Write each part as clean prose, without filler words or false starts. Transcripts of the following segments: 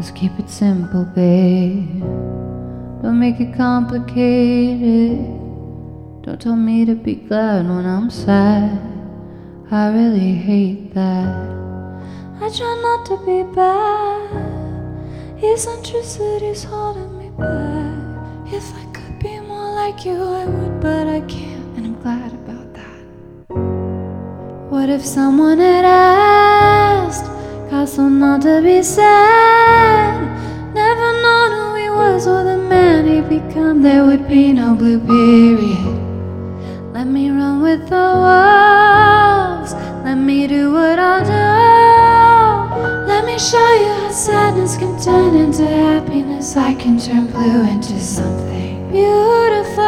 Just keep it simple, babe. Don't make it complicated. Don't tell me to be glad when I'm sad. I really hate that. I try not to be bad. Eccentricity's holding me back. If I could be more like you, I would, but I can't, and I'm glad about that. What if someone had asked Castle not to be sad? Never known who he was or the man he'd become. There would be no blue period. Let me run with the wolves. Let me do what I'll do. Let me show you how sadness can turn into happiness. I can turn blue into something beautiful,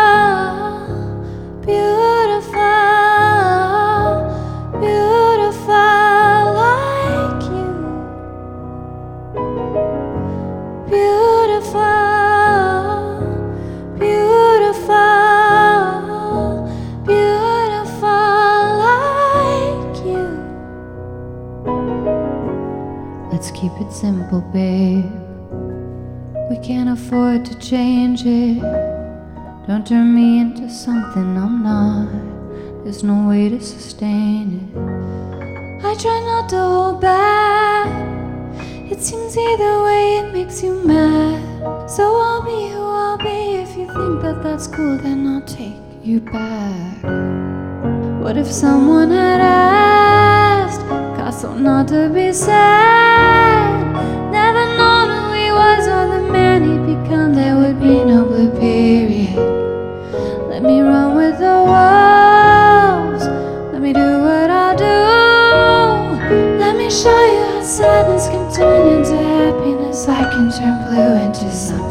beautiful, beautiful like you. Beautiful, beautiful, beautiful like you. Let's keep it simple, babe. We can't afford to change it. Don't turn me into something I'm not. There's no way to sustain it. I try not to hold back. It seems either way it makes you mad. So I'll be who I'll be. If you think that that's cool, then I'll take you back. What if someone had asked Castle not to be sad? Never known who he was or the man he'd become. There would be no blue period. Let me run with the wolves. Let me do what I'll do. Let me show you how sadness can turn into happiness. I can turn blue into something